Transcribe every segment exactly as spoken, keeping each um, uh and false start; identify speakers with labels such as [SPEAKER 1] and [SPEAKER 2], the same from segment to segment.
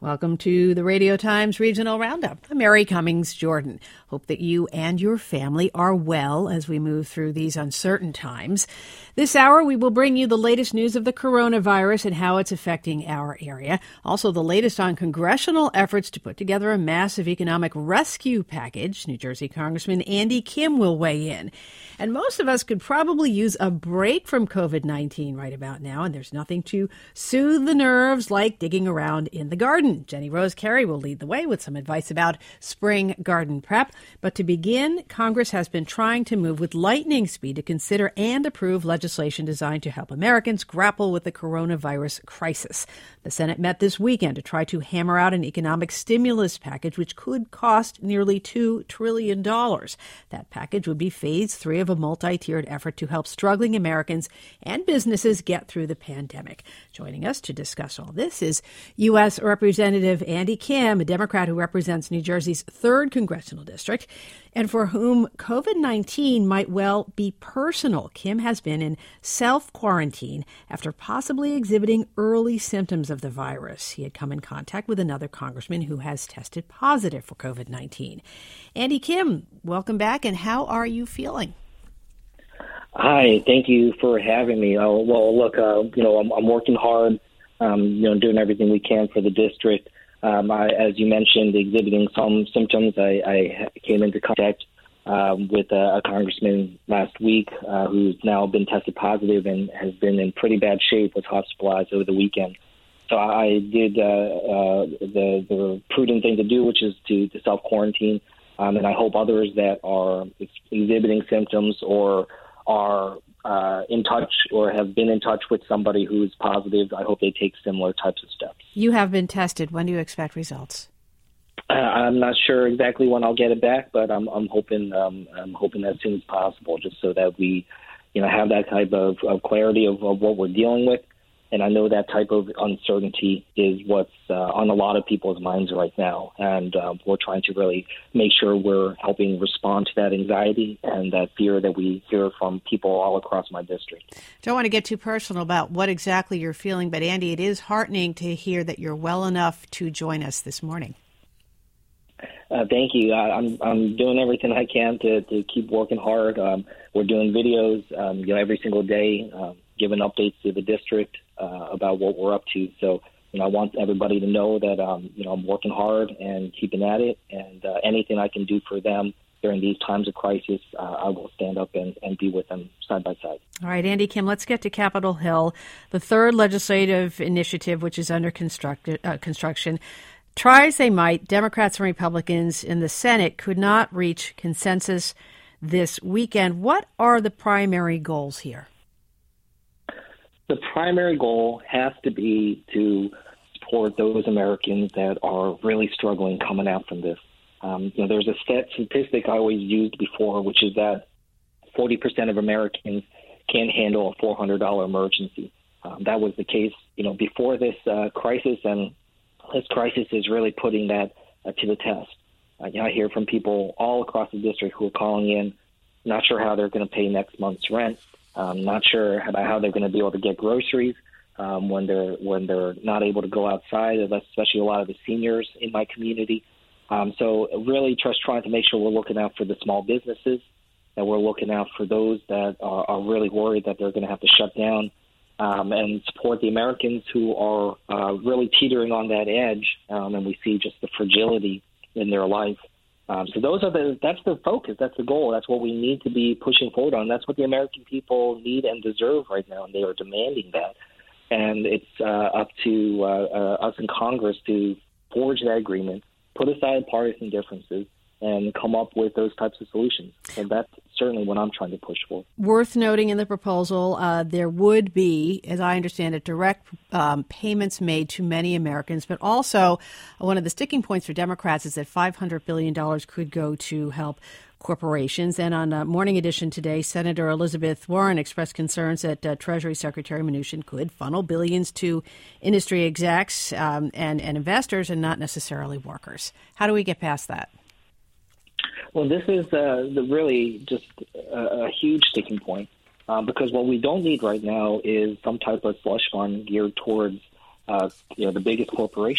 [SPEAKER 1] Welcome to the Radio Times Regional Roundup. I'm Mary Cummings Jordan. Hope that you and your family are well as we move through these uncertain times. This hour, we will bring you the latest news of the coronavirus and how it's affecting our area. Also, the latest on congressional efforts to put together a massive economic rescue package. New Jersey Congressman Andy Kim will weigh in. And most of us could probably use a break from covid nineteen right about now, and there's nothing to soothe the nerves like digging around in the garden. Jenny Rose Carey will lead the way with some advice about spring garden prep. But to begin, Congress has been trying to move with lightning speed to consider and approve legislation designed to help Americans grapple with the coronavirus crisis. The Senate met this weekend to try to hammer out an economic stimulus package which could cost nearly two trillion dollars. That package would be phase three of a multi-tiered effort to help struggling Americans and businesses get through the pandemic. Joining us to discuss all this is U S Representative Andy Kim, a Democrat who represents New Jersey's third congressional district, and for whom covid nineteen might well be personal. Kim has been in self-quarantine after possibly exhibiting early symptoms of the virus. He had come in contact with another congressman who has tested positive for covid nineteen. Andy Kim, welcome back, and how are you feeling?
[SPEAKER 2] Hi, thank you for having me. Uh, well, look, uh, you know, I'm, I'm working hard, um, you know, doing everything we can for the district. Um, I, as you mentioned, exhibiting some symptoms. I, I came into contact um, with a, a congressman last week uh, who's now been tested positive and has been in pretty bad shape, was hospitalized over the weekend. So I did uh, uh, the, the prudent thing to do, which is to, to self-quarantine. Um, and I hope others that are exhibiting symptoms or are uh, in touch or have been in touch with somebody who is positive, I hope they take similar types of steps.
[SPEAKER 1] You have been tested. When do you expect results?
[SPEAKER 2] Uh, I'm not sure exactly when I'll get it back, but I'm, I'm hoping um, I'm hoping as soon as possible, just so that we, you know, have that type of, of clarity of, of what we're dealing with. And I know that type of uncertainty is what's uh, on a lot of people's minds right now. And uh, we're trying to really make sure we're helping respond to that anxiety and that fear that we hear from people all across my district.
[SPEAKER 1] Don't want to get too personal about what exactly you're feeling, but Andy, it is heartening to hear that you're well enough to join us this morning.
[SPEAKER 2] Uh, thank you. I, I'm I'm doing everything I can to, to keep working hard. Um, we're doing videos, um, you know, every single day, um, giving updates to the district uh, about what we're up to. So, you know, I want everybody to know that, um, you know, I'm working hard and keeping at it, and uh, anything I can do for them during these times of crisis, uh, I will stand up and, and be with them side by side.
[SPEAKER 1] All right, Andy Kim, let's get to Capitol Hill, the third legislative initiative, which is under construct, uh, construction. Try as they might, Democrats and Republicans in the Senate could not reach consensus this weekend. What are the primary goals here?
[SPEAKER 2] The primary goal has to be to support those Americans that are really struggling coming out from this. Um, you know, there's a statistic I always used before, which is that forty percent of Americans can't handle a four hundred dollars emergency. Um, that was the case, you know, before this uh, crisis, and this crisis is really putting that uh, to the test. Uh, you know, I hear from people all across the district who are calling in, not sure how they're going to pay next month's rent. Um, not sure about how they're going to be able to get groceries um, when they're when they're not able to go outside, especially a lot of the seniors in my community. Um, so really just trying to make sure we're looking out for the small businesses, that we're looking out for those that are, are really worried that they're going to have to shut down, um, and support the Americans who are uh, really teetering on that edge, um, and we see just the fragility in their life. Um, so those are the that's the focus. That's the goal. That's what we need to be pushing forward on. That's what the American people need and deserve right now, and they are demanding that. And it's uh, up to uh, uh, us in Congress to forge that agreement, put aside partisan differences, and come up with those types of solutions. And that's certainly what I'm trying to push for.
[SPEAKER 1] Worth noting in the proposal, uh, there would be, as I understand it, direct um, payments made to many Americans, but also one of the sticking points for Democrats is that five hundred billion dollars could go to help corporations. And on uh, Morning Edition today, Senator Elizabeth Warren expressed concerns that uh, Treasury Secretary Mnuchin could funnel billions to industry execs um, and, and investors and not necessarily workers. How do we get past that?
[SPEAKER 2] Well, this is uh, the really just a, a huge sticking point um, because what we don't need right now is some type of slush fund geared towards uh, you know, the biggest corporations.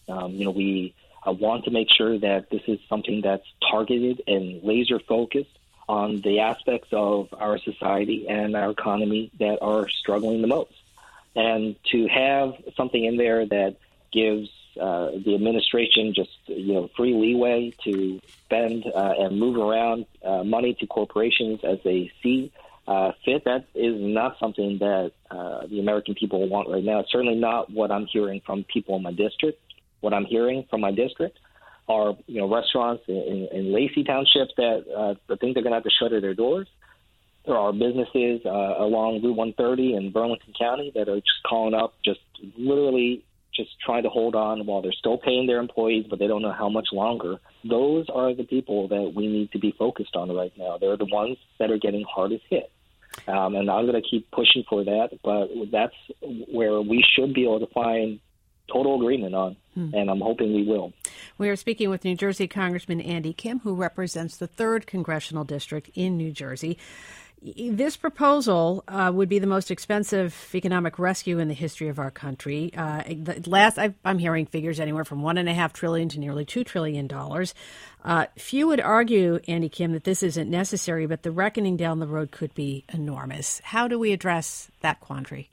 [SPEAKER 2] Um, you know, we uh, want to make sure that this is something that's targeted and laser focused on the aspects of our society and our economy that are struggling the most. And to have something in there that gives uh, the administration just, you know, free leeway to spend uh, and move around uh, money to corporations as they see uh, fit, that is not something that uh, the American people want right now. It's certainly not what I'm hearing from people in my district. What I'm hearing from my district are, you know, restaurants in, in Lacey Township that uh, think they're going to have to shutter their doors. There are businesses uh, along Route one thirty in Burlington County that are just calling up, just literally just trying to hold on while they're still paying their employees, but they don't know how much longer. Those are the people that we need to be focused on right now. They're the ones that are getting hardest hit. Um, and I'm going to keep pushing for that, but that's where we should be able to find total agreement on, hmm. and I'm hoping we will.
[SPEAKER 1] We are speaking with New Jersey Congressman Andy Kim, who represents the third Congressional District in New Jersey. This proposal uh, would be the most expensive economic rescue in the history of our country. Uh, the last I, I'm hearing figures anywhere from one and a half trillion to nearly two trillion dollars. Uh, few would argue, Andy Kim, that this isn't necessary, but the reckoning down the road could be enormous. How do we address that quandary?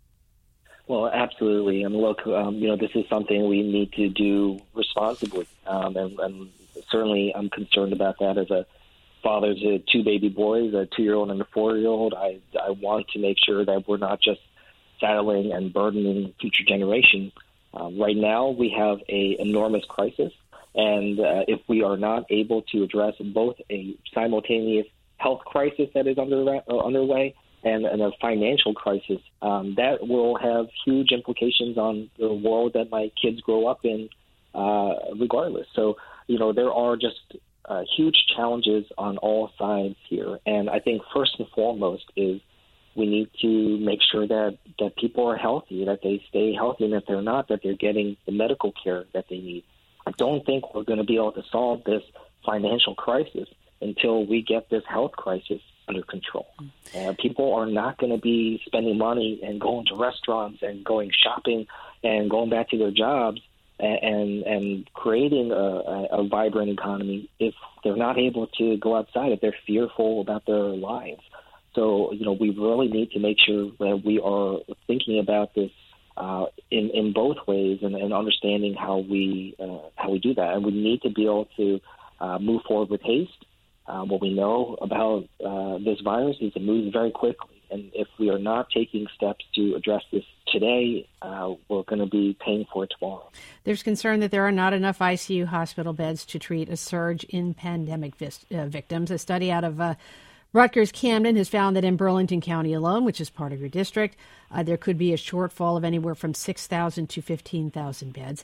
[SPEAKER 2] Well, absolutely. And look, um, you know, this is something we need to do responsibly, um, and, and certainly I'm concerned about that as a father to two baby boys, a two-year-old and a four-year-old. I, I want to make sure that we're not just saddling and burdening future generations. Um, right now, we have an enormous crisis, and uh, if we are not able to address both a simultaneous health crisis that is under, uh, underway and, and a financial crisis, um, that will have huge implications on the world that my kids grow up in, uh, regardless. So, you know, there are just Uh, huge challenges on all sides here. And I think first and foremost is we need to make sure that, that people are healthy, that they stay healthy, and if they're not, that they're getting the medical care that they need. I don't think we're going to be able to solve this financial crisis until we get this health crisis under control. Uh, people are not going to be spending money and going to restaurants and going shopping and going back to their jobs and and creating a, a vibrant economy if they're not able to go outside, if they're fearful about their lives. So, you know, we really need to make sure that we are thinking about this uh, in, in both ways and, and understanding how we uh, how we do that. And we need to be able to uh, move forward with haste. Uh, what we know about uh, this virus is it moves very quickly. And if we are not taking steps to address this today, uh, we're going to be paying for it tomorrow.
[SPEAKER 1] There's concern that there are not enough I C U hospital beds to treat a surge in pandemic vis- uh, victims. A study out of uh, Rutgers Camden has found that in Burlington County alone, which is part of your district, uh, there could be a shortfall of anywhere from six thousand to fifteen thousand beds.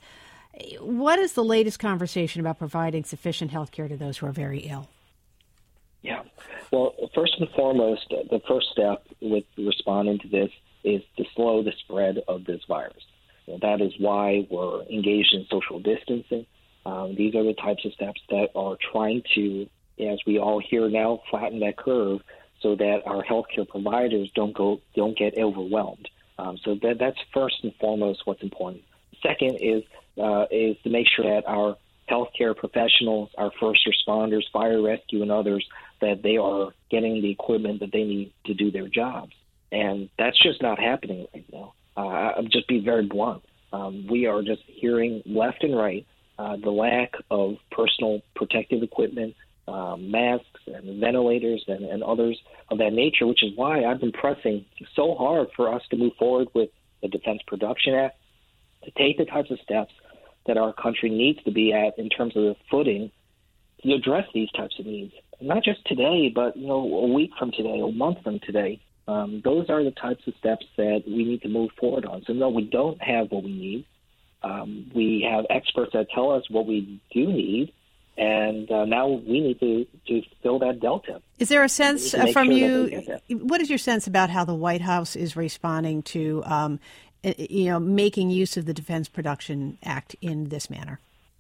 [SPEAKER 1] What is the latest conversation about providing sufficient health care to those who are very ill?
[SPEAKER 2] Yeah. Well, first and foremost, the first step with responding to this is to slow the spread of this virus. You know, that is why we're engaged in social distancing. Um, these are the types of steps that are trying to, as we all hear now, flatten that curve so that our healthcare providers don't go don't get overwhelmed. Um, so that that's first and foremost what's important. Second is uh, is to make sure that our healthcare professionals, our first responders, fire rescue, and others, that they are getting the equipment that they need to do their jobs. And that's just not happening right now. Uh, I'll just be very blunt. Um, we are just hearing left and right uh, the lack of personal protective equipment, um, masks and ventilators and, and others of that nature, which is why I've been pressing so hard for us to move forward with the Defense Production Act, to take the types of steps that our country needs to be at in terms of the footing to address these types of needs. Not just today, but, you know, a week from today, a month from today. Um, those are the types of steps that we need to move forward on. So, no, we don't have what we need. Um, we have experts that tell us what we do need, and uh, now we need to, to fill that delta.
[SPEAKER 1] Is there a sense uh, from sure you, what is your sense about how the White House is responding to, um, you know, making use of the Defense Production Act in this manner?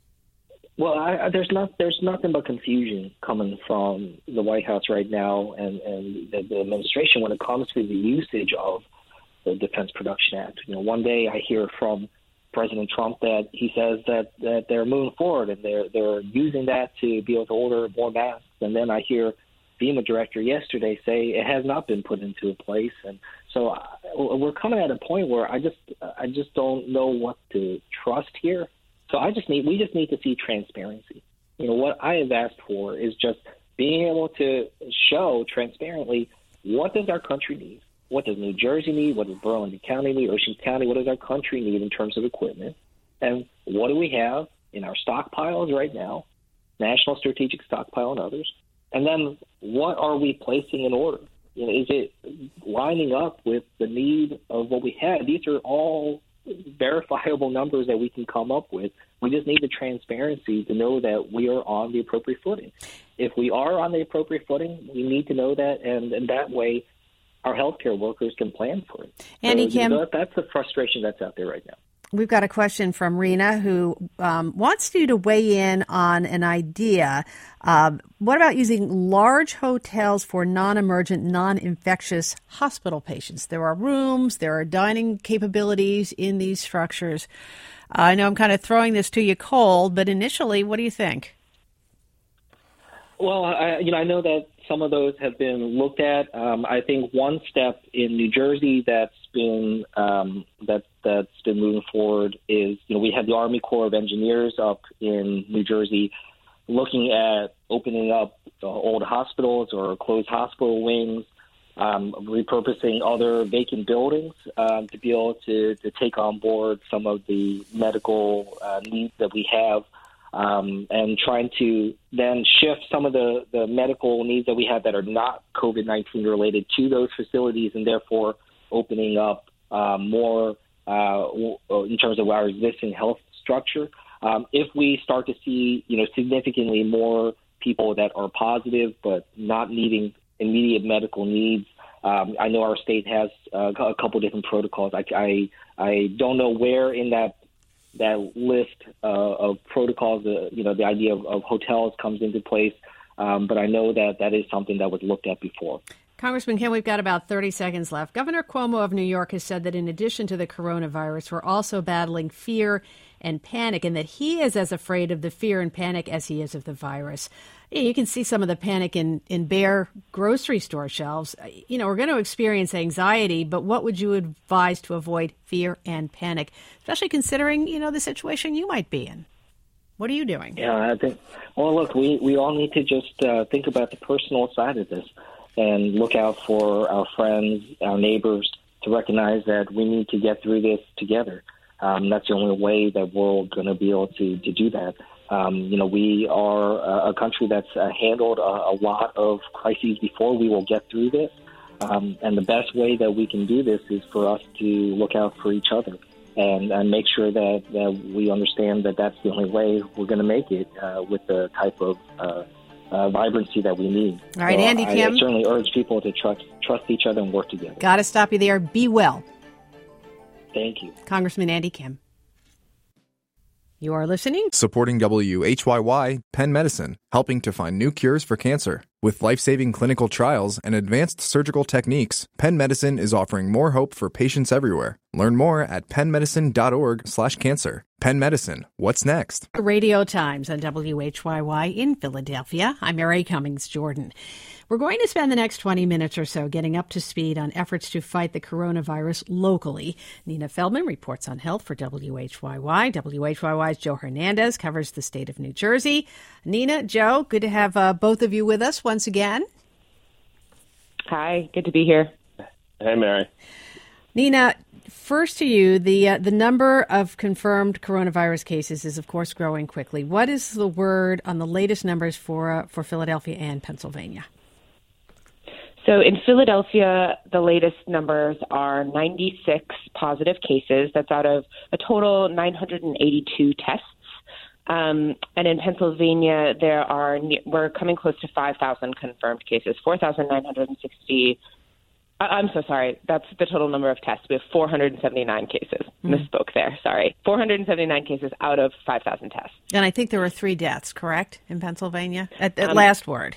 [SPEAKER 2] Well, I, I, there's not there's nothing but confusion coming from the White House right now and, and the, the administration when it comes to the usage of the Defense Production Act. You know, one day I hear from President Trump that he says that, that they're moving forward and they're they're using that to be able to order more masks. And then I hear FEMA director yesterday say it has not been put into a place. And so we're coming at a point where I just I just don't know what to trust here. So I just need we just need to see transparency. You know, what I have asked for is just being able to show transparently what does our country need. What does New Jersey need? What does Burlington County need? Ocean County? What does our country need in terms of equipment? And what do we have in our stockpiles right now, National Strategic Stockpile and others? And then what are we placing in order? You know, is it lining up with the need of what we have? These are all verifiable numbers that we can come up with. We just need the transparency to know that we are on the appropriate footing. If we are on the appropriate footing, we need to know that, and, and that way our healthcare workers can plan for it.
[SPEAKER 1] Andy
[SPEAKER 2] so,
[SPEAKER 1] Kim,
[SPEAKER 2] you know, that's the frustration that's out there right now.
[SPEAKER 1] We've got a question from Rena who um, wants you to weigh in on an idea. Uh, what about using large hotels for non-emergent, non-infectious hospital patients? There are rooms, there are dining capabilities in these structures. Uh, I know I'm kind of throwing this to you cold, but initially, what do you think?
[SPEAKER 2] Well, I, you know, I know that some of those have been looked at. Um, I think one step in New Jersey that's been um, that that's been moving forward is, you know, we have the Army Corps of Engineers up in New Jersey looking at opening up the old hospitals or closed hospital wings, um, repurposing other vacant buildings um, to be able to, to take on board some of the medical uh, needs that we have. Um, and trying to then shift some of the, the medical needs that we have that are not COVID nineteen related to those facilities, and therefore opening up uh, more uh, in terms of our existing health structure. Um, if we start to see, you know, significantly more people that are positive but not needing immediate medical needs, um, I know our state has uh, a couple different protocols. I, I I don't know where in that. that list uh, of protocols, uh, you know, the idea of, of hotels comes into place. Um, but I know that that is something that was looked at before.
[SPEAKER 1] Congressman Kim, we've got about thirty seconds left. Governor Cuomo of New York has said that in addition to the coronavirus, we're also battling fear and panic, and that he is as afraid of the fear and panic as he is of the virus. You can see some of the panic in, in bare grocery store shelves. You know, we're going to experience anxiety, but what would you advise to avoid fear and panic, especially considering, you know, the situation you might be in? What are you doing?
[SPEAKER 2] Yeah, I think, well, look, we, we all need to just uh, think about the personal side of this and look out for our friends, our neighbors, to recognize that we need to get through this together. Um, that's the only way that we're going to be able to, to do that. Um, you know, we are a country that's uh, handled a, a lot of crises before. We will get through this. Um, and the best way that we can do this is for us to look out for each other and, and make sure that, that we understand that that's the only way we're going to make it uh, with the type of uh, uh, vibrancy that we need.
[SPEAKER 1] All right,
[SPEAKER 2] so
[SPEAKER 1] Andy
[SPEAKER 2] I,
[SPEAKER 1] Kim.
[SPEAKER 2] I certainly urge people to trust, trust each other and work together.
[SPEAKER 1] Got to stop you there. Be well.
[SPEAKER 2] Thank you.
[SPEAKER 1] Congressman Andy Kim. You are listening.
[SPEAKER 3] Supporting W H Y Y, Penn Medicine, helping to find new cures for cancer. With life-saving clinical trials and advanced surgical techniques, Penn Medicine is offering more hope for patients everywhere. Learn more at pennmedicine.org slash cancer. Penn Medicine, what's next?
[SPEAKER 1] Radio Times on W H Y Y in Philadelphia. I'm Mary Cummings Jordan. We're going to spend the next twenty minutes or so getting up to speed on efforts to fight the coronavirus locally. Nina Feldman reports on health for W H Y Y. W H Y Y's Joe Hernandez covers the state of New Jersey. Nina, Joe, good to have uh, both of you with us once again.
[SPEAKER 4] Hi, good to be here.
[SPEAKER 5] Hey, Mary.
[SPEAKER 1] Nina, first to you, the uh, the number of confirmed coronavirus cases is, of course, growing quickly. What is the word on the latest numbers for uh, for Philadelphia and Pennsylvania?
[SPEAKER 4] So in Philadelphia, the latest numbers are ninety-six positive cases. That's out of a total nine hundred eighty-two tests. Um, and in Pennsylvania, there are we're coming close to five thousand confirmed cases, four thousand nine hundred sixty. I'm so sorry. That's the total number of tests. We have four hundred seventy-nine cases. Mm. Misspoke there. Sorry. four hundred seventy-nine cases out of five thousand tests.
[SPEAKER 1] And I think there were three deaths, correct, in Pennsylvania? At, at
[SPEAKER 4] um,
[SPEAKER 1] last word.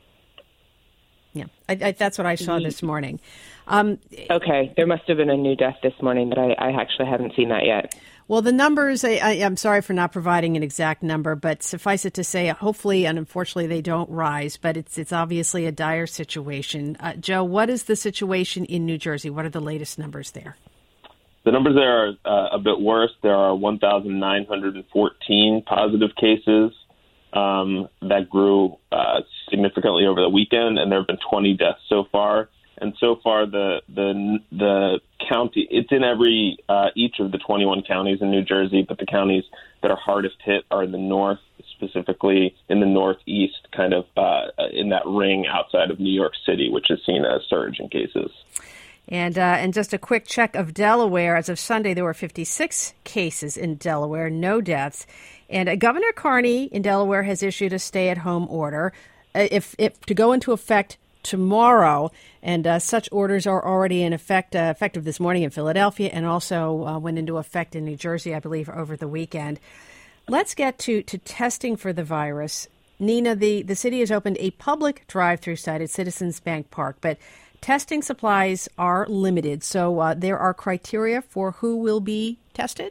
[SPEAKER 1] Yeah, I, I, that's what I saw this morning. Um,
[SPEAKER 4] okay. There must have been a new death this morning, but I, I actually haven't seen that yet.
[SPEAKER 1] Well, the numbers, I, I, I'm sorry for not providing an exact number, but suffice it to say, hopefully and unfortunately they don't rise, but it's it's obviously a dire situation. Uh, Joe, what is the situation in New Jersey? What are the latest numbers there?
[SPEAKER 5] The numbers there are uh, a bit worse. There are one thousand nine hundred fourteen positive cases. Um, that grew uh, significantly over the weekend, and there have been twenty deaths so far. And so far, the the the county, it's in every uh, each of the twenty-one counties in New Jersey, but the counties that are hardest hit are in the north, specifically in the northeast, kind of uh, in that ring outside of New York City, which has seen a surge in cases.
[SPEAKER 1] And uh, and just a quick check of Delaware. As of Sunday, there were fifty-six cases in Delaware, no deaths. And uh, Governor Carney in Delaware has issued a stay-at-home order uh, if, if to go into effect tomorrow, and uh, such orders are already in effect, uh, effective this morning in Philadelphia, and also uh, went into effect in New Jersey, I believe, over the weekend. Let's get to, to testing for the virus. Nina, the, the city has opened a public drive-through site at Citizens Bank Park, but testing supplies are limited, so uh, there are criteria for who will be tested?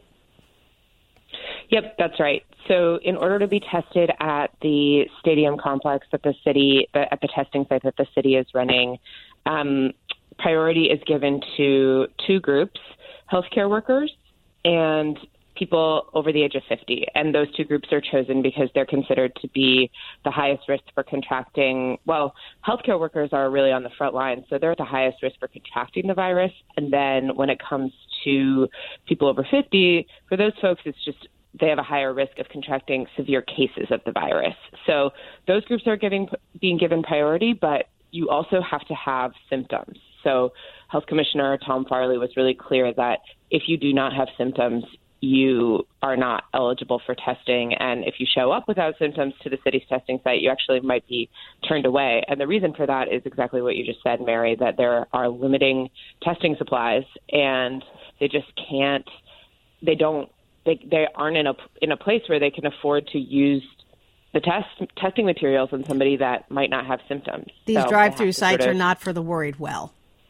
[SPEAKER 4] Yep, that's right. So in order to be tested at the stadium complex that the city, at the testing site that the city is running, um, priority is given to two groups, healthcare workers and people over the age of fifty. And those two groups are chosen because they're considered to be the highest risk for contracting. Well, healthcare workers are really on the front line, so they're at the highest risk for contracting the virus. And then when it comes to people over fifty, for those folks, it's just they have a higher risk of contracting severe cases of the virus. So those groups are getting, being given priority, but you also have to have symptoms. So Health Commissioner Tom Farley was really clear that if you do not have symptoms, you are not eligible for testing. And if you show up without symptoms to the city's testing site, you actually might be turned away. And the reason for that is exactly what you just said, Mary, that there are limiting testing supplies and they just can't, they don't, They, they aren't in a in a place where they can afford to use the test testing materials on somebody that might not have symptoms.
[SPEAKER 1] These
[SPEAKER 4] so
[SPEAKER 1] drive-through sites
[SPEAKER 4] sort of,
[SPEAKER 1] are not for the worried well.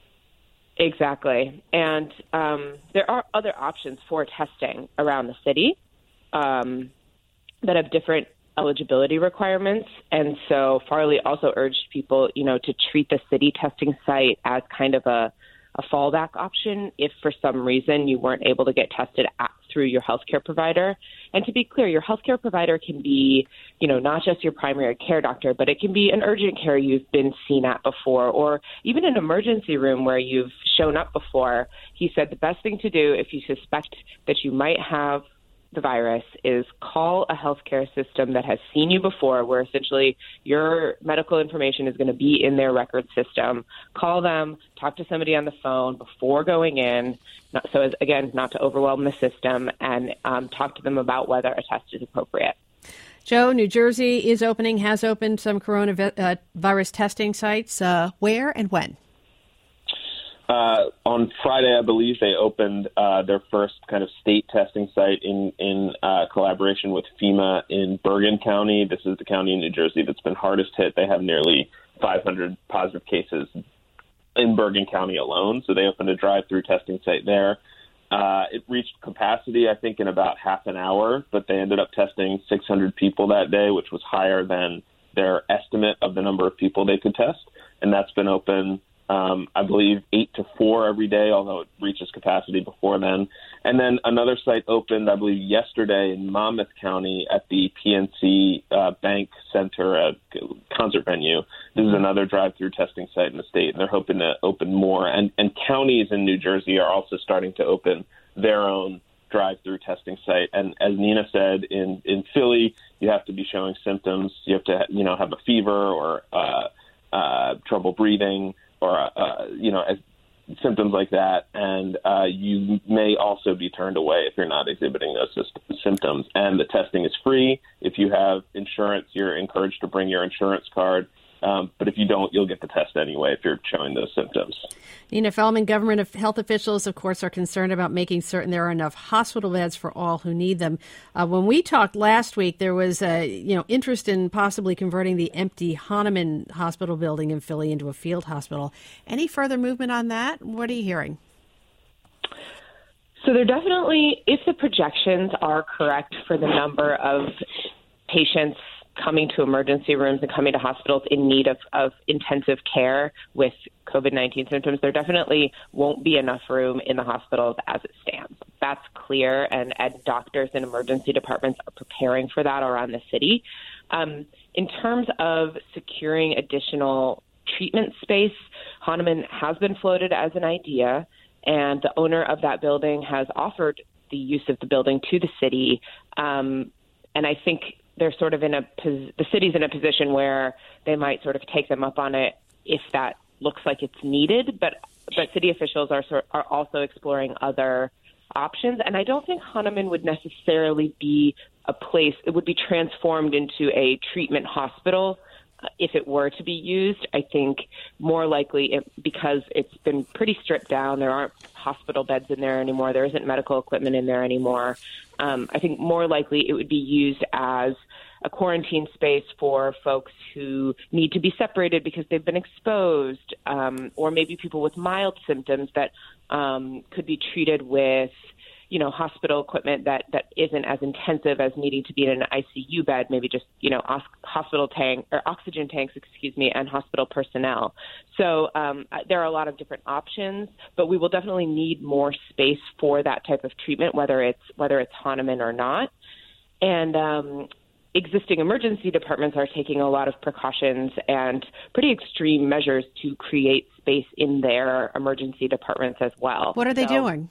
[SPEAKER 4] Exactly. And um, there are other options for testing around the city um, that have different eligibility requirements. And so Farley also urged people, you know, to treat the city testing site as kind of a a fallback option if for some reason you weren't able to get tested at, through your healthcare provider. And to be clear, your healthcare provider can be, you know, not just your primary care doctor, but it can be an urgent care you've been seen at before, or even an emergency room where you've shown up before. He said the best thing to do if you suspect that you might have the virus is call a healthcare system that has seen you before, where essentially your medical information is going to be in their record system. Call them, talk to somebody on the phone before going in, not, so as, again, not to overwhelm the system, and um, talk to them about whether a test is appropriate.
[SPEAKER 1] Joe, New Jersey is opening, has opened some coronavirus testing sites. Uh, where and when?
[SPEAKER 5] Uh, on Friday, I believe they opened uh, their first kind of state testing site in in uh, collaboration with FEMA in Bergen County. This is the county in New Jersey that's been hardest hit. They have nearly five hundred positive cases in Bergen County alone, so they opened a drive-through testing site there. Uh, it reached capacity, I think, in about half an hour, but they ended up testing six hundred people that day, which was higher than their estimate of the number of people they could test, and that's been open Um, I believe eight to four every day, although it reaches capacity before then. And then another site opened, I believe, yesterday in Monmouth County at the P N C uh, Bank Center, a concert venue. This is another drive-through testing site in the state, and they're hoping to open more. And, and counties in New Jersey are also starting to open their own drive-through testing site. And as Nina said, in, in Philly, you have to be showing symptoms. You have to, you know, have a fever or uh, uh, trouble breathing, or, uh, you know, as symptoms like that, and uh, you may also be turned away if you're not exhibiting those symptoms. And the testing is free. If you have insurance, you're encouraged to bring your insurance card. Um, but if you don't, you'll get the test anyway if you're showing those symptoms.
[SPEAKER 1] Nina Feldman, government health officials, of course, are concerned about making certain there are enough hospital beds for all who need them. Uh, when we talked last week, there was uh, you know interest in possibly converting the empty Hahnemann Hospital building in Philly into a field hospital. Any further movement on that? What are you hearing?
[SPEAKER 4] So there definitely, if the projections are correct for the number of patients coming to emergency rooms and coming to hospitals in need of, of intensive care with COVID nineteen symptoms, there definitely won't be enough room in the hospitals as it stands. That's clear, and, and doctors and emergency departments are preparing for that around the city. Um, in terms of securing additional treatment space, Hahnemann has been floated as an idea, and the owner of that building has offered the use of the building to the city. Um, and I think they're sort of in a, the city's in a position where they might sort of take them up on it if that looks like it's needed. But but city officials are sort, are also exploring other options. And I don't think Hahnemann would necessarily be a place, it would be transformed into a treatment hospital if it were to be used. I think more likely it, because it's been pretty stripped down, there aren't hospital beds in there anymore, there isn't medical equipment in there anymore. Um, I think more likely it would be used as a quarantine space for folks who need to be separated because they've been exposed, um, or maybe people with mild symptoms that um, could be treated with you know, hospital equipment that, that isn't as intensive as needing to be in an I C U bed, maybe just, you know, os- hospital tank or oxygen tanks, excuse me, and hospital personnel. So um, there are a lot of different options, but we will definitely need more space for that type of treatment, whether it's whether it's Hahnemann or not. And um, existing emergency departments are taking a lot of precautions and pretty extreme measures to create space in their emergency departments as well.
[SPEAKER 1] What are they
[SPEAKER 4] so,
[SPEAKER 1] doing?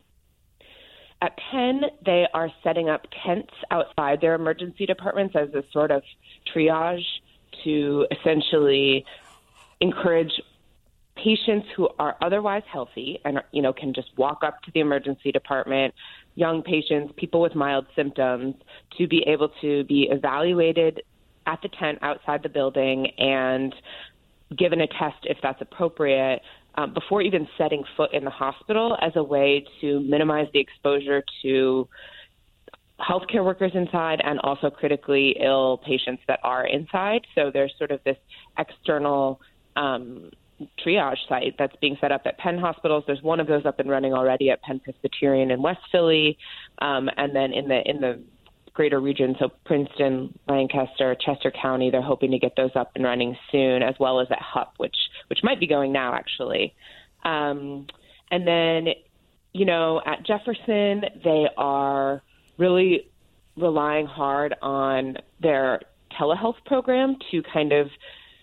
[SPEAKER 4] At Penn, they are setting up tents outside their emergency departments as a sort of triage to essentially encourage patients who are otherwise healthy and, you know, can just walk up to the emergency department, young patients, people with mild symptoms, to be able to be evaluated at the tent outside the building and given a test if that's appropriate, Um, before even setting foot in the hospital, as a way to minimize the exposure to healthcare workers inside and also critically ill patients that are inside. So there's sort of this external um, triage site that's being set up at Penn hospitals. There's one of those up and running already at Penn Presbyterian in West Philly, um, and then in the in the greater region, so Princeton, Lancaster, Chester County, they're hoping to get those up and running soon, as well as at H U P, which which might be going now, actually. Um, and then, you know, at Jefferson, they are really relying hard on their telehealth program to kind of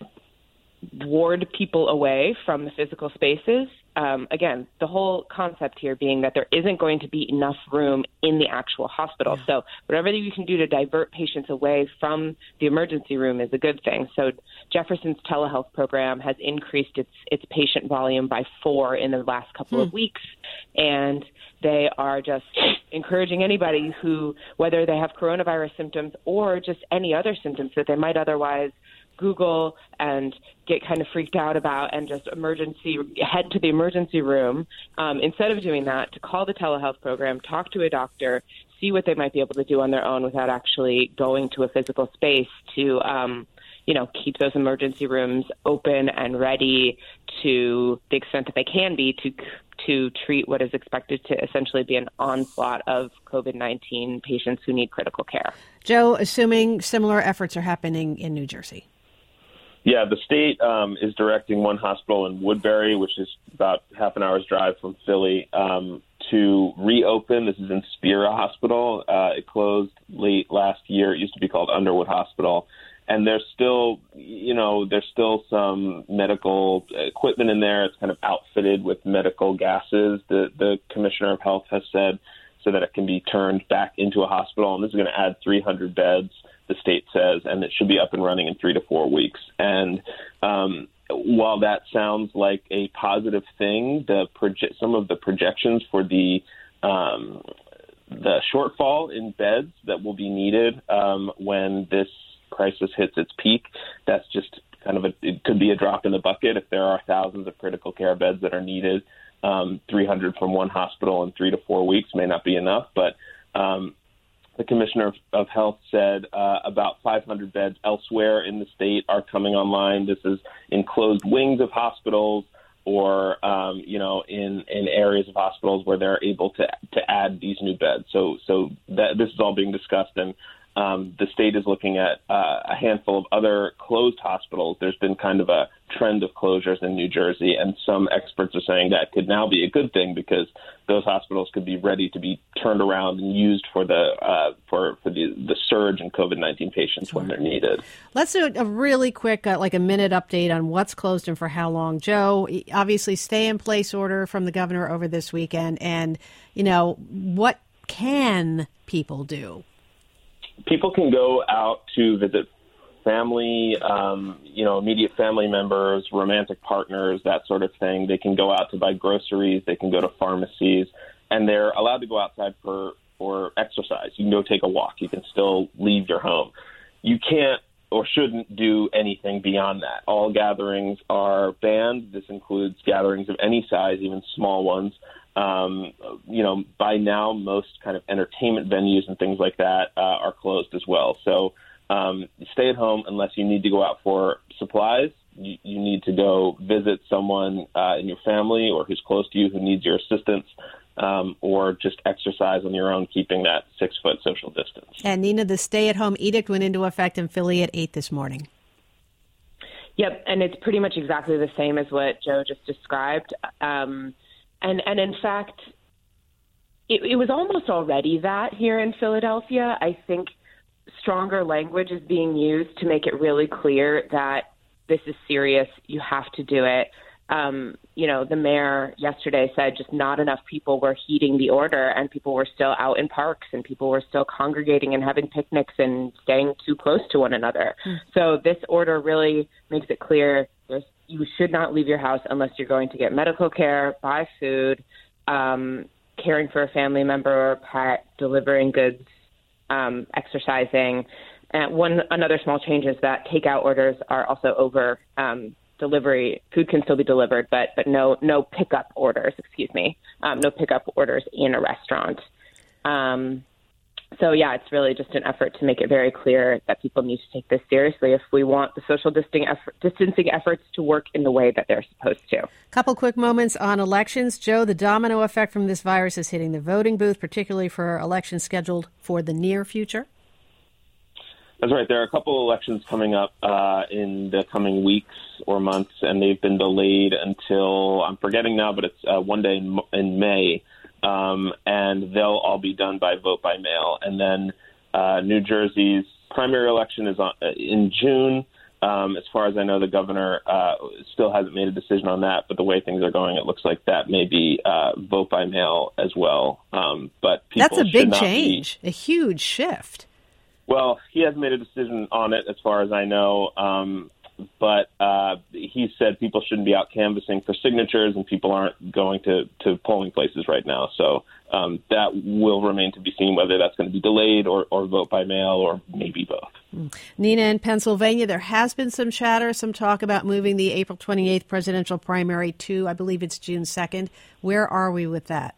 [SPEAKER 4] ward people away from the physical spaces. Um, again, the whole concept here being that there isn't going to be enough room in the actual hospital. Yeah. So whatever you can do to divert patients away from the emergency room is a good thing. So Jefferson's telehealth program has increased its its patient volume by four in the last couple hmm. of weeks. And they are just encouraging anybody who, whether they have coronavirus symptoms or just any other symptoms that they might otherwise Google and get kind of freaked out about and just emergency head to the emergency room, um, instead of doing that, to call the telehealth program, talk to a doctor, see what they might be able to do on their own without actually going to a physical space to, um, you know, keep those emergency rooms open and ready to the extent that they can be to to treat what is expected to essentially be an onslaught of COVID nineteen patients who need critical care.
[SPEAKER 1] Joe, assuming similar efforts are happening in New Jersey.
[SPEAKER 5] Yeah, the state um, is directing one hospital in Woodbury, which is about half an hour's drive from Philly, um, to reopen. This is in Spira Hospital. Uh, it closed late last year. It used to be called Underwood Hospital. And there's still, you know, there's still some medical equipment in there. It's kind of outfitted with medical gases, the, the Commissioner of Health has said, so that it can be turned back into a hospital. And this is going to add three hundred beds, the state says, and it should be up and running in three to four weeks. And um, while that sounds like a positive thing, the proje- some of the projections for the um, the shortfall in beds that will be needed um, when this crisis hits its peak, that's just kind of a, it could be a drop in the bucket if there are thousands of critical care beds that are needed. Um, three hundred from one hospital in three to four weeks may not be enough, but um, the Commissioner of, of Health said uh, about five hundred beds elsewhere in the state are coming online. This is enclosed wings of hospitals or, um, you know, in, in areas of hospitals where they're able to to add these new beds. So so that this is all being discussed, and um, the state is looking at uh, a handful of other closed hospitals. There's been kind of a trend of closures in New Jersey, and some experts are saying that could now be a good thing because those hospitals could be ready to be turned around and used for the uh, for for the, the surge in COVID nineteen patients when they're needed.
[SPEAKER 1] Let's do a really quick, uh, like a minute update on what's closed and for how long. Joe, obviously stay-in-place order from the governor over this weekend, and, you know, what can people do?
[SPEAKER 5] People can go out to visit family, um, you know, immediate family members, romantic partners, that sort of thing. They can go out to buy groceries. They can go to pharmacies, and they're allowed to go outside for, for exercise. You can go take a walk. You can still leave your home. You can't or shouldn't do anything beyond that. All gatherings are banned. This includes gatherings of any size, even small ones. Um, you know, by now, most kind of entertainment venues and things like that uh, are closed as well. So um, stay at home unless you need to go out for supplies. You, you need to go visit someone uh, in your family or who's close to you who needs your assistance, um, or just exercise on your own, keeping that six-foot social distance.
[SPEAKER 1] And Nina, the stay-at-home edict went into effect in Philly at eight this morning.
[SPEAKER 4] Yep, and it's pretty much exactly the same as what Joe just described. Um, and, and in fact, it, it was almost already that here in Philadelphia. I think stronger language is being used to make it really clear that this is serious. You have to do it. Um, you know, the mayor yesterday said just not enough people were heeding the order, and people were still out in parks, and people were still congregating and having picnics and staying too close to one another. Mm. So this order really makes it clear there's, you should not leave your house unless you're going to get medical care, buy food, um, caring for a family member or a pet, delivering goods, um, exercising. And one another small change is that takeout orders are also over. Um, delivery food can still be delivered, but but no no pickup orders. Excuse me, um, no pickup orders in a restaurant. Um, so yeah, it's really just an effort to make it very clear that people need to take this seriously if we want the social distancing, effort, distancing efforts to work in the way that they're supposed to.
[SPEAKER 1] Couple quick moments on elections, Joe. The domino effect from this virus is hitting the voting booth, particularly for elections scheduled for the near future.
[SPEAKER 5] That's right. There are a couple of elections coming up uh, in the coming weeks or months, and they've been delayed until, I'm forgetting now, but it's uh, one day in, in May, um, and they'll all be done by vote by mail. And then uh, New Jersey's primary election is on, uh, in June. Um, as far as I know, the governor uh, still hasn't made a decision on that, but the way things are going, it looks like that may be uh, vote by mail as well. Um, but people
[SPEAKER 1] That's a big change,
[SPEAKER 5] be,
[SPEAKER 1] a huge shift.
[SPEAKER 5] Well, he hasn't made a decision on it, as far as I know, um, but uh, he said people shouldn't be out canvassing for signatures, and people aren't going to, to polling places right now. So um, that will remain to be seen whether that's going to be delayed or, or vote by mail or maybe both.
[SPEAKER 1] Mm. Nina, in Pennsylvania, there has been some chatter, some talk about moving the April twenty-eighth presidential primary to, I believe it's June second. Where are we with that?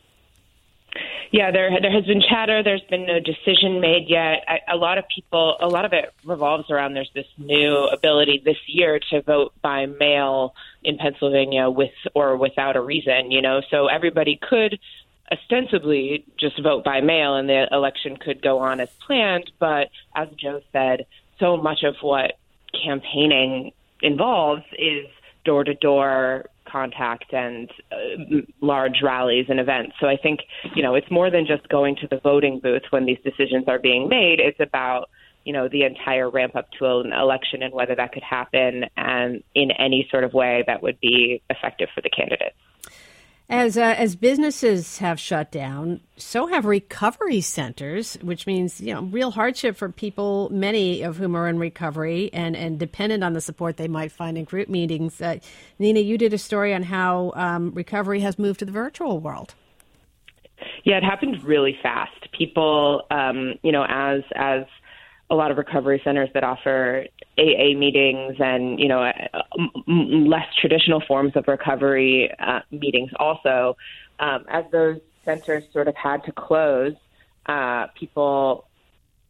[SPEAKER 4] Yeah, there there has been chatter. There's been no decision made yet. I, a lot of people, a lot of it revolves around there's this new ability this year to vote by mail in Pennsylvania with or without a reason, you know. So everybody could ostensibly just vote by mail and the election could go on as planned. But as Joe said, so much of what campaigning involves is door-to-door contact and uh, large rallies and events. So I think, you know, it's more than just going to the voting booth when these decisions are being made. It's about, you know, the entire ramp up to an election and whether that could happen and in any sort of way that would be effective for the candidates.
[SPEAKER 1] As uh, as businesses have shut down, so have recovery centers, which means, you know, real hardship for people, many of whom are in recovery and, and dependent on the support they might find in group meetings. Uh, Nina, you did a story on how um, recovery has moved to the virtual world.
[SPEAKER 4] Yeah, it happened really fast. People, um, you know, as as a lot of recovery centers that offer A A meetings and, you know, m- less traditional forms of recovery uh, meetings also, um, as those centers sort of had to close, uh, people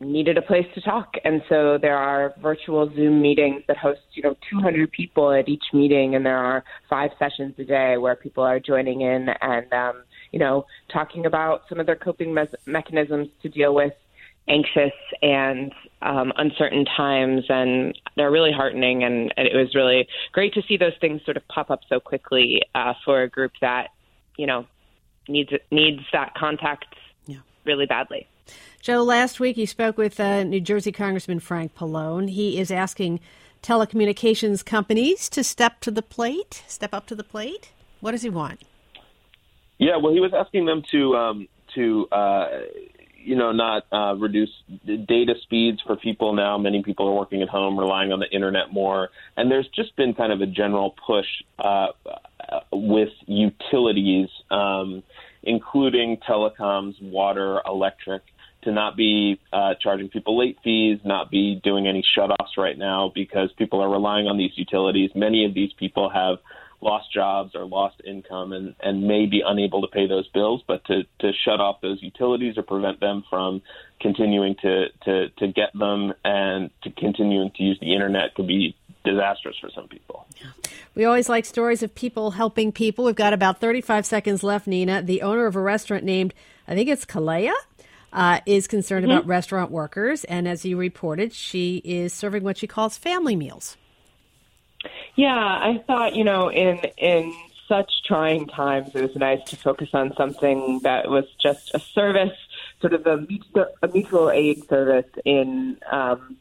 [SPEAKER 4] needed a place to talk. And so there are virtual Zoom meetings that host, you know, two hundred people at each meeting. And there are five sessions a day where people are joining in and, um, you know, talking about some of their coping me- mechanisms to deal with anxious and um, uncertain times. And they're really heartening. And, and it was really great to see those things sort of pop up so quickly uh, for a group that, you know, needs needs that contact yeah. really badly.
[SPEAKER 1] Joe, last week you spoke with uh, New Jersey Congressman Frank Pallone. He is asking telecommunications companies to step to the plate, step up to the plate. What does he want?
[SPEAKER 5] Yeah, well, he was asking them to, um, to uh, you know, not uh, reduce data speeds for people now. Many people are working at home, relying on the internet more. And there's just been kind of a general push uh, with utilities, um, including telecoms, water, electric, to not be uh, charging people late fees, not be doing any shutoffs right now because people are relying on these utilities. Many of these people have lost jobs or lost income and, and may be unable to pay those bills, but to, to shut off those utilities or prevent them from continuing to, to, to get them and to continuing to use the internet could be disastrous for some people.
[SPEAKER 1] We always like stories of people helping people. We've got about thirty-five seconds left, Nina. The owner of a restaurant named, I think it's Kalea, uh, is concerned mm-hmm. about restaurant workers. And as you reported, she is serving what she calls family meals.
[SPEAKER 4] Yeah, I thought, you know, in in such trying times, it was nice to focus on something that was just a service, sort of a, a mutual aid service in um,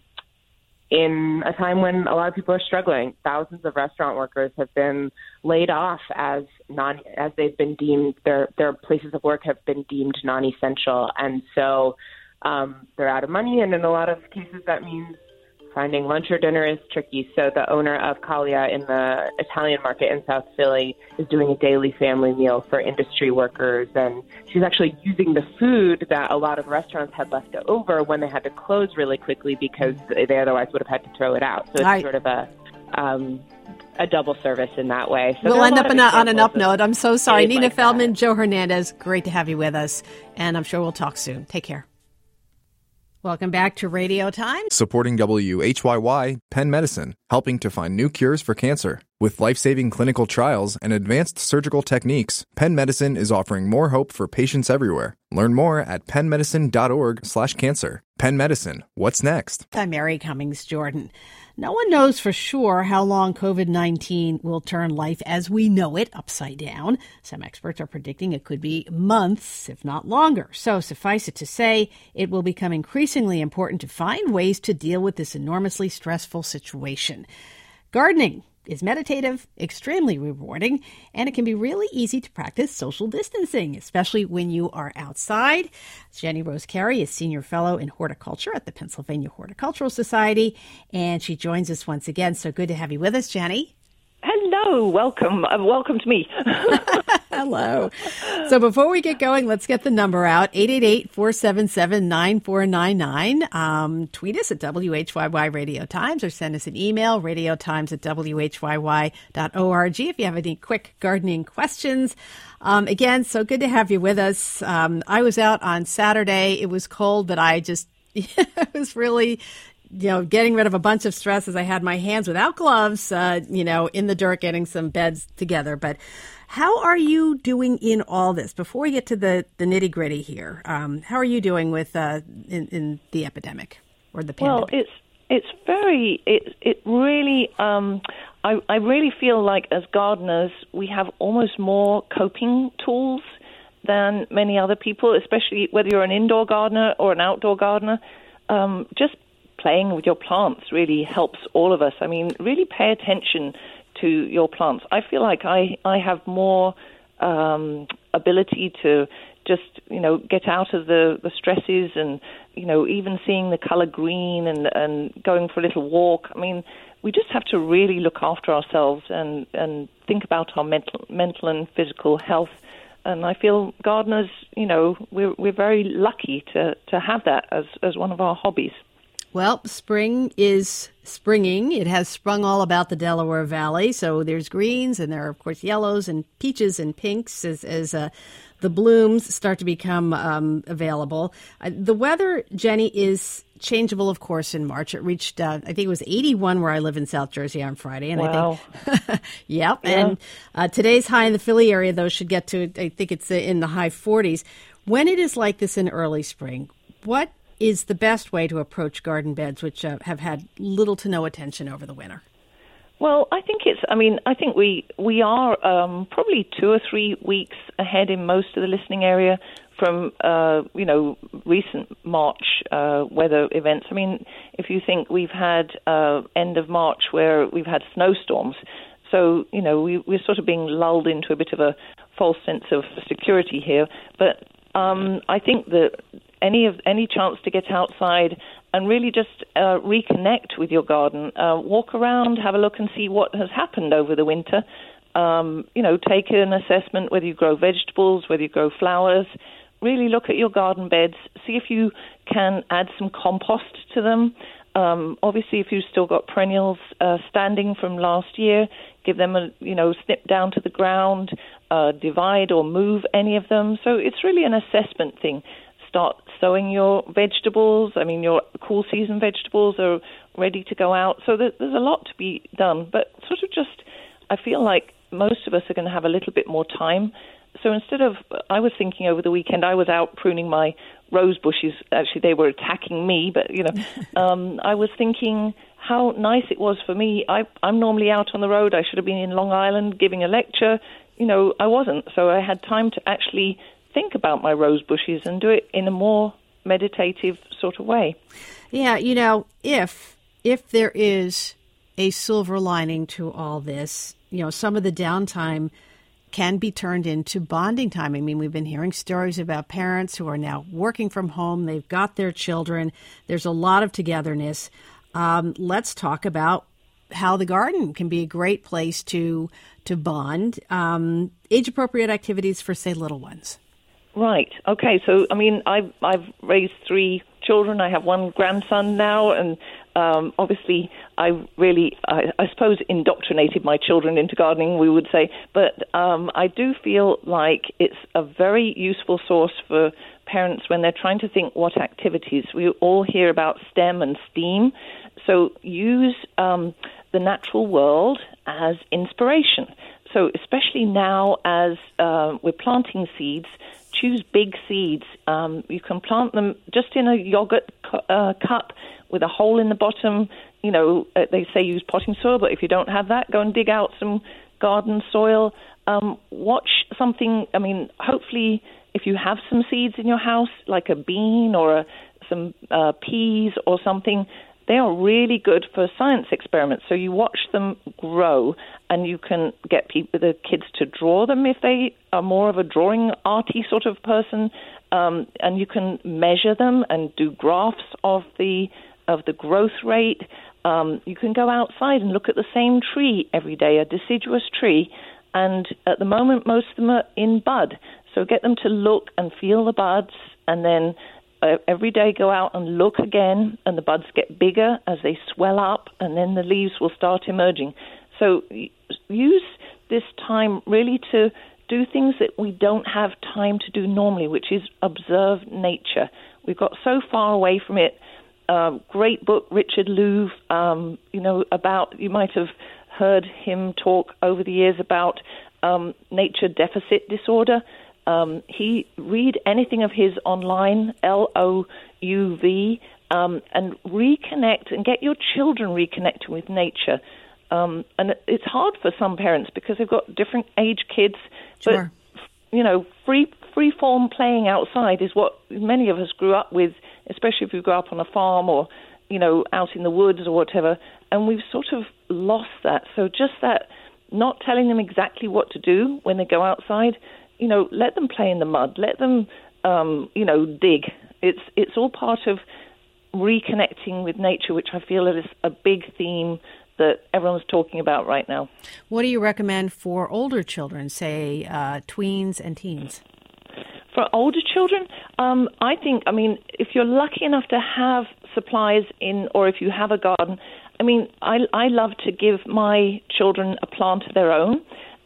[SPEAKER 4] in a time when a lot of people are struggling. Thousands of restaurant workers have been laid off as non as they've been deemed their their places of work have been deemed non-essential, and so um, they're out of money. And in a lot of cases, that means finding lunch or dinner is tricky. So the owner of Kalea in the Italian market in South Philly is doing a daily family meal for industry workers. And she's actually using the food that a lot of restaurants had left over when they had to close really quickly because they otherwise would have had to throw it out. So it's I, sort of a um, a double service in that way. So
[SPEAKER 1] we'll end up a, on an up note. I'm so sorry. Nina
[SPEAKER 4] like
[SPEAKER 1] Feldman,
[SPEAKER 4] that.
[SPEAKER 1] Joe Hernandez, great to have you with us. And I'm sure we'll talk soon. Take care. Welcome back to Radio Times.
[SPEAKER 3] Supporting W H Y Y, Penn Medicine, helping to find new cures for cancer. With life-saving clinical trials and advanced surgical techniques, Penn Medicine is offering more hope for patients everywhere. Learn more at pennmedicine.org slash cancer. Penn Medicine, what's next?
[SPEAKER 1] I'm Mary Cummings Jordan. No one knows for sure how long COVID nineteen will turn life as we know it upside down. Some experts are predicting it could be months, if not longer. So suffice it to say, it will become increasingly important to find ways to deal with this enormously stressful situation. Gardening is meditative, extremely rewarding, and it can be really easy to practice social distancing, especially when you are outside. Jenny Rose Carey is Senior Fellow in Horticulture at the Pennsylvania Horticultural Society, and she joins us once again. So good to have you with us, Jenny.
[SPEAKER 6] Hello, welcome. Uh, welcome to me.
[SPEAKER 1] Hello. So before we get going, let's get the number out, eight eight eight, four seven seven, nine four nine nine. Um, tweet us at W H Y Y Radio Times or send us an email, radiotimes at W H Y Y dot org if you have any quick gardening questions. Um, again, so good to have you with us. Um, I was out on Saturday. It was cold, but I just, it was really... you know, getting rid of a bunch of stress as I had my hands without gloves, uh, you know, in the dirt, getting some beds together. But how are you doing in all this? Before we get to the, the nitty gritty here, um, how are you doing with uh, in, in the epidemic or the pandemic?
[SPEAKER 6] Well, it's it's very it it really um, I I really feel like as gardeners we have almost more coping tools than many other people, especially whether you're an indoor gardener or an outdoor gardener. Um, just playing with your plants really helps all of us. I mean, really pay attention to your plants. I feel like I, I have more um, ability to just, you know, get out of the, the stresses and, you know, even seeing the color green and, and going for a little walk. I mean, we just have to really look after ourselves and, and think about our mental, mental and physical health. And I feel gardeners, you know, we're, we're very lucky to, to have that as, as one of our hobbies.
[SPEAKER 1] Well, spring is springing. It has sprung all about the Delaware Valley. So there's greens and there are, of course, yellows and peaches and pinks as, as uh, the blooms start to become um, available. Uh, the weather, Jenny, is changeable, of course, in March. It reached, uh, I think it was eighty-one where I live in South Jersey on Friday. And
[SPEAKER 6] wow.
[SPEAKER 1] I think, yep.
[SPEAKER 6] Yeah.
[SPEAKER 1] And uh, today's high in the Philly area, though, should get to, I think it's in the high forties. When it is like this in early spring, what is the best way to approach garden beds, which uh, have had little to no attention over the winter?
[SPEAKER 6] Well, I think it's, I mean, I think we, we are um, probably two or three weeks ahead in most of the listening area from, uh, you know, recent March uh, weather events. I mean, if you think we've had uh, end of March where we've had snowstorms, so, you know, we, we're sort of being lulled into a bit of a false sense of security here. But um, I think that any of any chance to get outside and really just uh, reconnect with your garden, uh, walk around, have a look and see what has happened over the winter. Um, you know, take an assessment whether you grow vegetables, whether you grow flowers. Really look at your garden beds, see if you can add some compost to them. Um, obviously, if you've still got perennials uh, standing from last year, give them a, you know, snip down to the ground, uh, divide or move any of them. So it's really an assessment thing. Start sowing your vegetables. I mean, your cool season vegetables are ready to go out. So there's a lot to be done. But sort of just, I feel like most of us are going to have a little bit more time. So instead of, I was thinking over the weekend, I was out pruning my rose bushes. Actually, they were attacking me, but, you know, um, I was thinking how nice it was for me. I, I'm normally out on the road. I should have been in Long Island giving a lecture. You know, I wasn't. So I had time to actually think about my rose bushes and do it in a more meditative sort of way.
[SPEAKER 1] Yeah, you know, if if there is a silver lining to all this, you know, some of the downtime can be turned into bonding time. I mean, we've been hearing stories about parents who are now working from home. They've got their children. There's a lot of togetherness. Um, let's talk about how the garden can be a great place to to bond. Um, age-appropriate activities for, say, little ones.
[SPEAKER 6] Right. Okay. So, I mean, I've, I've raised three children. I have one grandson now, and um, obviously I really, I, I suppose, indoctrinated my children into gardening, we would say. But um, I do feel like it's a very useful source for parents when they're trying to think what activities. We all hear about STEM and STEAM. So use um, the natural world as inspiration. So especially now as uh, we're planting seeds, choose big seeds. Um, you can plant them just in a yogurt cu- uh, cup with a hole in the bottom. You know, uh, they say use potting soil, but if you don't have that, go and dig out some garden soil. Um, watch something, I mean, hopefully if you have some seeds in your house, like a bean or a, some uh, peas or something, they are really good for science experiments. So you watch them grow, and you can get people, the kids to draw them if they are more of a drawing arty sort of person, um, and you can measure them and do graphs of the of the growth rate. Um, you can go outside and look at the same tree every day, a deciduous tree, and at the moment most of them are in bud. So get them to look and feel the buds, and then Uh, every day go out and look again, and the buds get bigger as they swell up, and then the leaves will start emerging. So use this time really to do things that we don't have time to do normally, which is observe nature. We've got so far away from it. Uh, great book, Richard Louv, um, you know, about, you might have heard him talk over the years about um, nature deficit disorder. Um, he read anything of his online, L O U V, um, and reconnect and get your children reconnected with nature. Um, and it's hard for some parents because they've got different age kids.
[SPEAKER 1] Sure.
[SPEAKER 6] But, you know, free free form playing outside is what many of us grew up with, especially if you grew up on a farm or, you know, out in the woods or whatever. And we've sort of lost that. So just that, not telling them exactly what to do when they go outside. You know, let them play in the mud. Let them, um, you know, dig. It's it's all part of reconnecting with nature, which I feel is a big theme that everyone's talking about right now.
[SPEAKER 1] What do you recommend for older children, say uh, tweens and teens?
[SPEAKER 6] For older children, um, I think, I mean, if you're lucky enough to have supplies in, or if you have a garden, I mean, I, I love to give my children a plant of their own.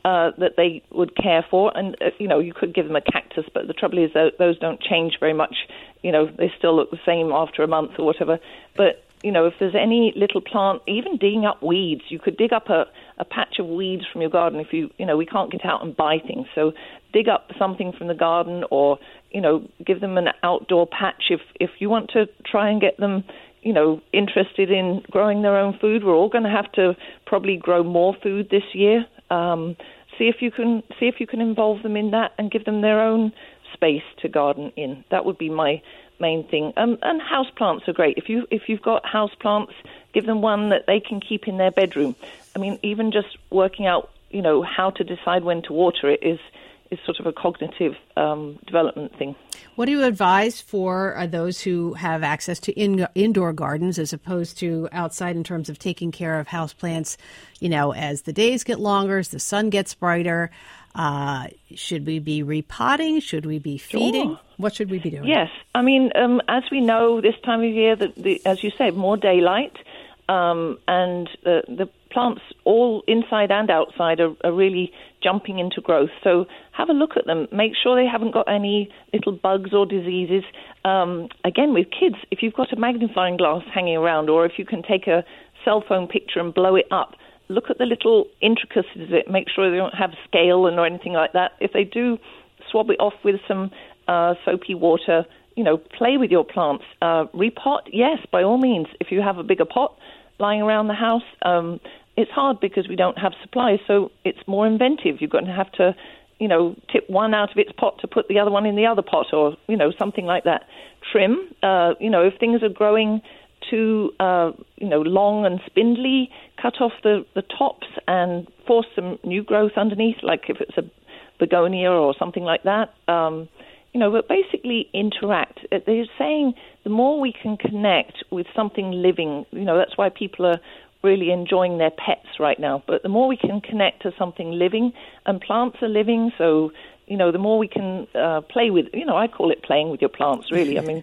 [SPEAKER 6] uh, that they would care for. And, uh, you know, you could give them a cactus, but the trouble is that those don't change very much. You know, they still look the same after a month or whatever. But, you know, if there's any little plant, even digging up weeds, you could dig up a, a patch of weeds from your garden if you, you know, we can't get out and buy things. So dig up something from the garden, or, you know, give them an outdoor patch if, if you want to try and get them, you know, interested in growing their own food. We're all going to have to probably grow more food this year. Um, see if you can see if you can involve them in that and give them their own space to garden in. That would be my main thing. Um, and house plants are great. If you if you've got house plants, give them one that they can keep in their bedroom. I mean, even just working out, you know, how to decide when to water it is is sort of a cognitive um, development thing.
[SPEAKER 1] What do you advise for uh, those who have access to in, indoor gardens as opposed to outside in terms of taking care of houseplants, you know, as the days get longer, as the sun gets brighter? Uh, should we be repotting? Should we be feeding?
[SPEAKER 6] Sure.
[SPEAKER 1] What should we be doing?
[SPEAKER 6] Yes. I mean, um, as we know this time of year, that the, as you say, more daylight, um, and the, the plants all inside and outside are, are really jumping into growth. So have a look at them. Make sure they haven't got any little bugs or diseases. Um, again, with kids, if you've got a magnifying glass hanging around, or if you can take a cell phone picture and blow it up, look at the little intricacies of it. Make sure they don't have scale and or anything like that. If they do, swab it off with some uh, soapy water. You know, play with your plants. Uh, repot, yes, by all means. If you have a bigger pot lying around the house, um, it's hard because we don't have supplies, so it's more inventive. You're going to have to, you know, tip one out of its pot to put the other one in the other pot, or, you know, something like that. Trim, uh, you know, if things are growing too, uh, you know, long and spindly, cut off the, the tops and force some new growth underneath, like if it's a begonia or something like that. Um, you know, but basically interact. They're saying the more we can connect with something living, you know, that's why people are really enjoying their pets right now. But the more we can connect to something living, and plants are living, so, you know, the more we can uh, play with, you know, I call it playing with your plants, really. I mean,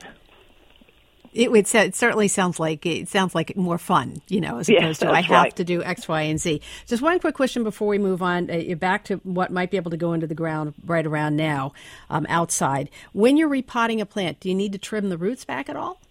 [SPEAKER 1] It would it certainly sounds like it sounds like more fun, you know, as opposed
[SPEAKER 6] yeah,
[SPEAKER 1] to I have
[SPEAKER 6] right.
[SPEAKER 1] to do X, Y, and Z. Just one quick question before we move on, uh, back to what might be able to go into the ground right around now, um, outside. When you're repotting a plant, do you need to trim the roots back at all?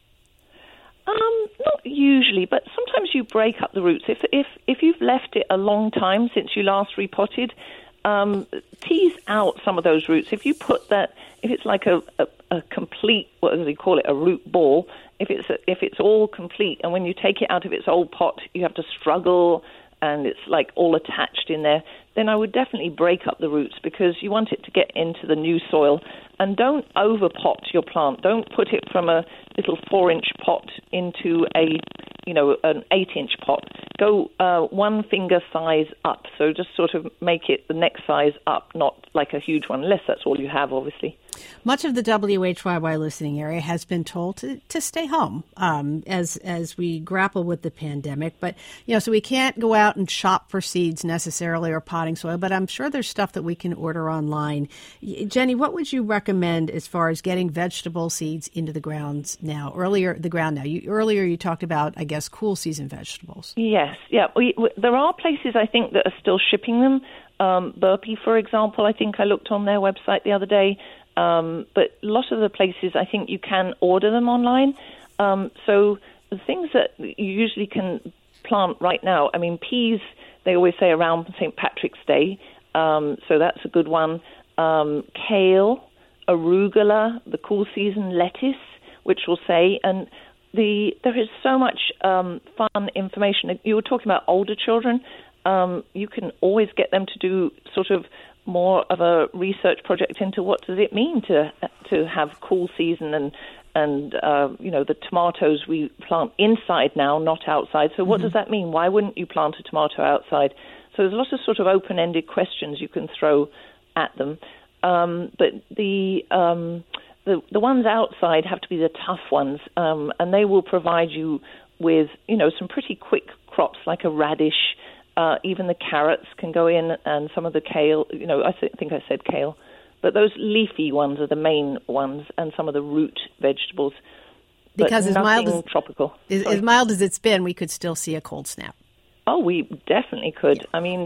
[SPEAKER 6] Um, not usually, but sometimes you break up the roots. If if if you've left it a long time since you last repotted, um, tease out some of those roots. If you put that, if it's like a, a, a complete, what do they call it, a root ball. If it's a, if it's all complete, and when you take it out of its old pot, you have to struggle, and it's like all attached in there, then I would definitely break up the roots, because you want it to get into the new soil. And don't overpot your plant. Don't put it from a little four-inch pot into a, you know, an eight-inch pot. Go uh, one finger size up. So just sort of make it the next size up, not like a huge one, unless that's all you have, obviously.
[SPEAKER 1] Much of the W H Y Y listening area has been told to, to stay home um, as as we grapple with the pandemic. But, you know, so we can't go out and shop for seeds necessarily or potting soil, but I'm sure there's stuff that we can order online. Jenny, what would you recommend as far as getting vegetable seeds into the grounds now? Earlier, the ground now. You, earlier you talked about, I guess, cool season vegetables.
[SPEAKER 6] Yes, yeah. We, we, there are places, I think, that are still shipping them. Um, Burpee, for example, I think I looked on their website the other day. Um, but a lot of the places, I think you can order them online. Um, so the things that you usually can plant right now, I mean, peas, they always say around Saint Patrick's Day. Um, so that's a good one. Um, kale, arugula, the cool season lettuce, which will say, and the there is so much um, fun information. You were talking about older children. Um, you can always get them to do sort of more of a research project into what does it mean to to have cool season, and and uh, you know, the tomatoes we plant inside now, not outside. So what mm-hmm. does that mean? Why wouldn't you plant a tomato outside? So there's a lot of sort of open-ended questions you can throw at them. Um, but the, um, the the ones outside have to be the tough ones, um, and they will provide you with, you know, some pretty quick crops like a radish. Uh, even the carrots can go in, and some of the kale, you know, I th- think I said kale. But those leafy ones are the main ones, and some of the root vegetables.
[SPEAKER 1] Because as mild as,
[SPEAKER 6] tropical.
[SPEAKER 1] As, as mild as it's been, we could still see a cold snap.
[SPEAKER 6] Oh, we definitely could.
[SPEAKER 1] Yeah.
[SPEAKER 6] I mean,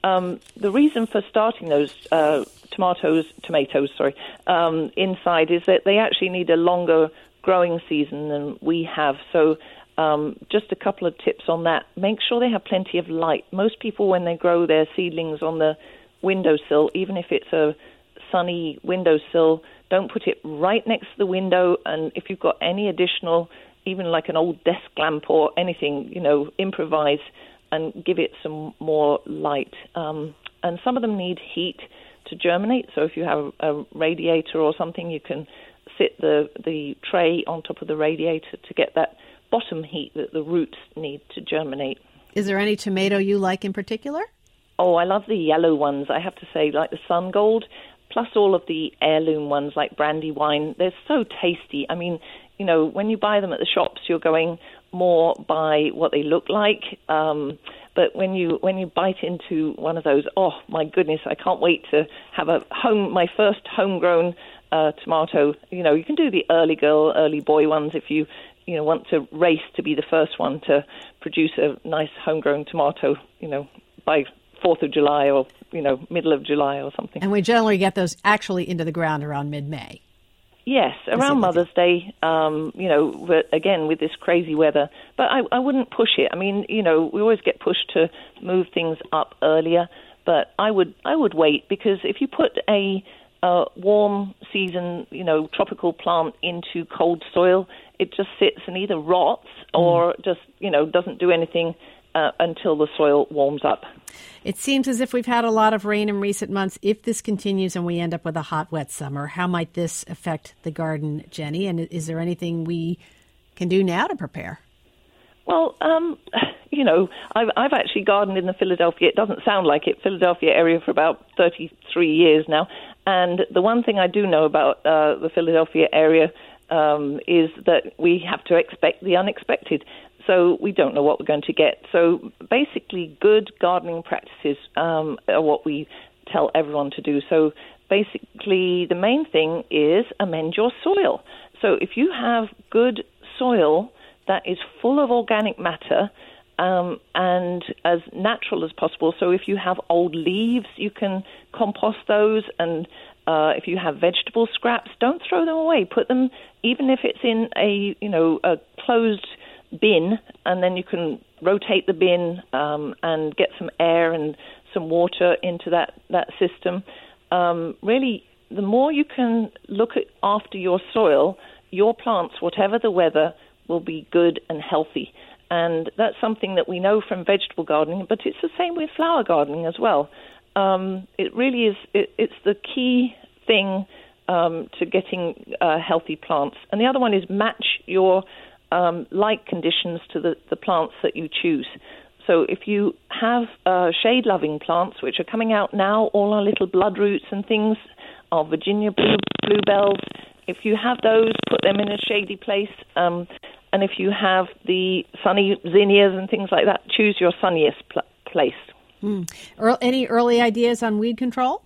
[SPEAKER 6] um, the reason for starting those uh, tomatoes, tomatoes, sorry, um, inside is that they actually need a longer growing season than we have. So um, just a couple of tips on that. Make sure they have plenty of light. Most people, when they grow their seedlings on the windowsill, even if it's a sunny windowsill, don't put it right next to the window. And if you've got any additional, even like an old desk lamp or anything, you know, improvise and give it some more light. Um, and some of them need heat to germinate. So if you have a radiator or something, you can sit the, the tray on top of the radiator to get that bottom heat that the roots need to germinate.
[SPEAKER 1] Is there any tomato you like in particular?
[SPEAKER 6] Oh, I love the yellow ones, I have to say, like the Sun Gold, plus all of the heirloom ones like Brandywine. They're so tasty. I mean, you know, when you buy them at the shops, you're going more by what they look like. Um, but when you when you bite into one of those, oh my goodness, I can't wait to have a home my first homegrown uh, tomato. You know, you can do the early girl, early boy ones if you you know want to race to be the first one to produce a nice homegrown tomato. You know, by Fourth of July or you know middle of July or something.
[SPEAKER 1] And we generally get those actually into the ground around mid-May.
[SPEAKER 6] Yes, around Mother's Day, um, you know, but again, with this crazy weather. But I, I wouldn't push it. I mean, you know, we always get pushed to move things up earlier, but I would I would wait, because if you put a uh, warm season, you know, tropical plant into cold soil, it just sits and either rots or mm. just, you know, doesn't do anything uh, until the soil warms up.
[SPEAKER 1] It seems as if we've had a lot of rain in recent months. If this continues and we end up with a hot, wet summer, how might this affect the garden, Jenny? And is there anything we can do now to prepare?
[SPEAKER 6] Well, um, you know, I've, I've actually gardened in the Philadelphia, it doesn't sound like it, Philadelphia area for about thirty-three years now. And the one thing I do know about uh, the Philadelphia area um, is that we have to expect the unexpected. So we don't know what we're going to get. So basically, good gardening practices um, are what we tell everyone to do. So basically, the main thing is amend your soil. So if you have good soil that is full of organic matter um, and as natural as possible, so if you have old leaves, you can compost those, and uh, if you have vegetable scraps, don't throw them away. Put them, even if it's in a you know a closed bin, and then you can rotate the bin um, and get some air and some water into that, that system. Um, really, the more you can look at after your soil, your plants, whatever the weather, will be good and healthy. And that's something that we know from vegetable gardening, but it's the same with flower gardening as well. Um, it really is, it, it's the key thing um, to getting uh, healthy plants. And the other one is match your Um, light conditions to the, the plants that you choose. So if you have uh, shade-loving plants, which are coming out now, all our little bloodroots and things, our Virginia blue, bluebells, if you have those, put them in a shady place. Um, and if you have the sunny zinnias and things like that, choose your sunniest pl- place.
[SPEAKER 1] Mm. Er- any early ideas on weed control?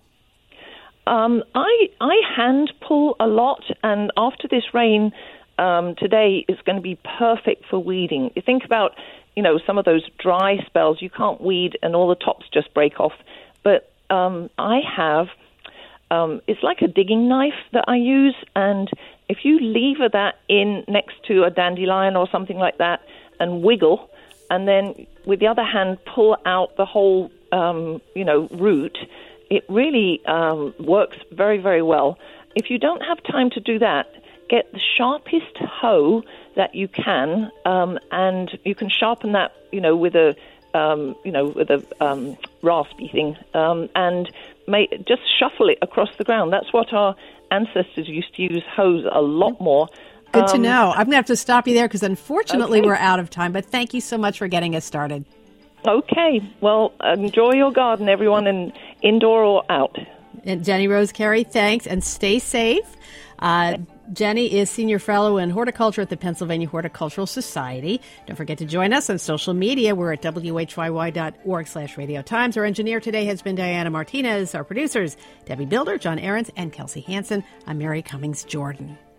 [SPEAKER 6] Um, I, I hand pull a lot, and after this rain, Um, today is going to be perfect for weeding. You think about, you know, some of those dry spells, you can't weed and all the tops just break off. But um, I have, um, it's like a digging knife that I use, and if you lever that in next to a dandelion or something like that and wiggle, and then with the other hand pull out the whole, um, you know, root, it really um, works very, very well. If you don't have time to do that, get the sharpest hoe that you can, um, and you can sharpen that, you know, with a, um, you know, with a um, raspy thing, um, and may, just shuffle it across the ground. That's what our ancestors used to use hoes a lot more.
[SPEAKER 1] Good um, to know. I'm going to have to stop you there because unfortunately okay. we're out of time, but thank you so much for getting us started.
[SPEAKER 6] Okay. Well, enjoy your garden, everyone, and indoor or out.
[SPEAKER 1] And Jenny Rose Carey, thanks, and stay safe. Uh, Jenny is Senior Fellow in Horticulture at the Pennsylvania Horticultural Society. Don't forget to join us on social media. We're at W H Y Y dot org slash Radio Times. Our engineer today has been Diana Martinez. Our producers, Debbie Builder, John Ahrens, and Kelsey Hansen. I'm Mary Cummings Jordan.